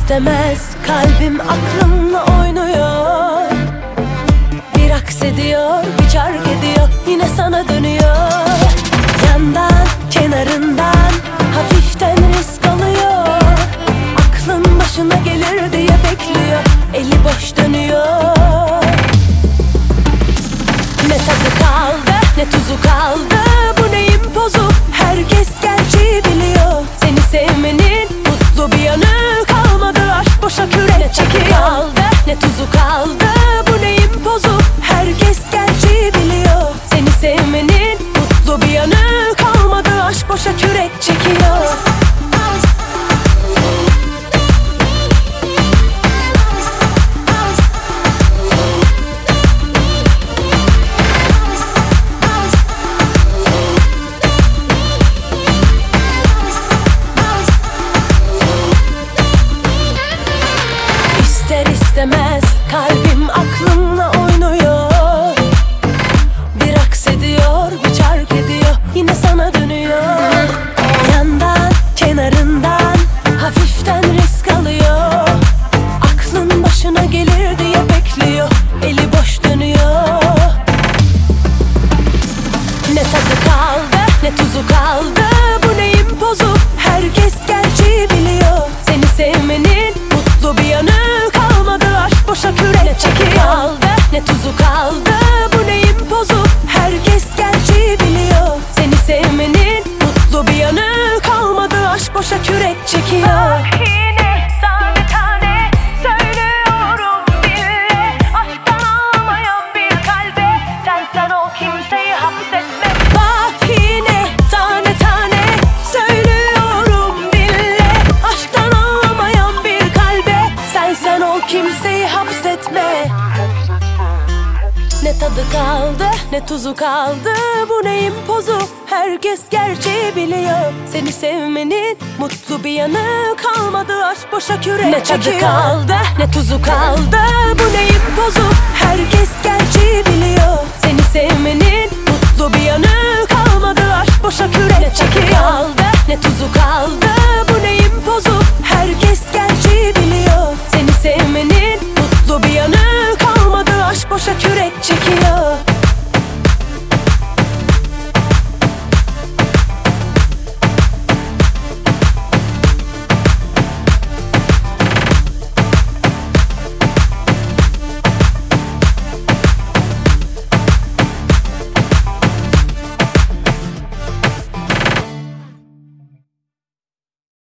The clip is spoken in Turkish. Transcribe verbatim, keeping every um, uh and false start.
istemez kalbim aklımla oynuyor. Bir aks ediyor, bir çark ediyor, yine sana dönüyor. Yandan, kenarından hafiften risk alıyor. Aklın başına gelir diye bekliyor, eli boş dönüyor. Ne tadı kaldı, ne tuzu kaldı, bu neyin pozu? Herkes gerçeği biliyor. Seni sevmenin mutlu bir yanı kalmadı, aşk boşa kürek çekiyor. Ne kaldı, ne tuzu kaldı, bu neyin pozu? Herkes gerçeği biliyor. Seni sevmenin mutlu bir yanı kalmadı, aşk boşa kürek çekiyor. İster istemez kalbim aklımla oynuyor. Bir aks ediyor, bir çark ediyor, yine sana dönüyor. Yandan, kenarından hafiften risk alıyor. Aklın başına gelir diye bekliyor, eli boş dönüyor. Ne tadı kaldı, ne tuzu kaldı, bu neyin pozu? Herkes gerçeği biliyor. Seni sevmenin mutlu bir yanı kalmadı, aşk boşa kürek çekiyor. Ne kaldı, ne tuzu kaldı, bu neyin pozu? Herkes gerçeği biliyor. Seni sevmenin mutlu bir yanı kalmadı, aşk boşa kürek çekiyor. Yine tane tane söylüyorum dille, aşktan ağlamayan bir kalbe sen sen ol, kimseyi hapsetme. Bak yine tane tane söylüyorum dille, aşktan ağlamayan bir kalbe sen sen ol, kimseyi hapsetme. Ne tadı kaldı, ne tuzu kaldı, bu neyin pozu? Herkes gerçeği biliyor. Seni sevmenin mutlu bir yanı kalmadı, aşk boşa kürek çekiyor. Ne tadı kaldı, ne tuzu kaldı, bu neyin pozu? Herkes gerçeği biliyor. Seni sevmenin mutlu bir yanı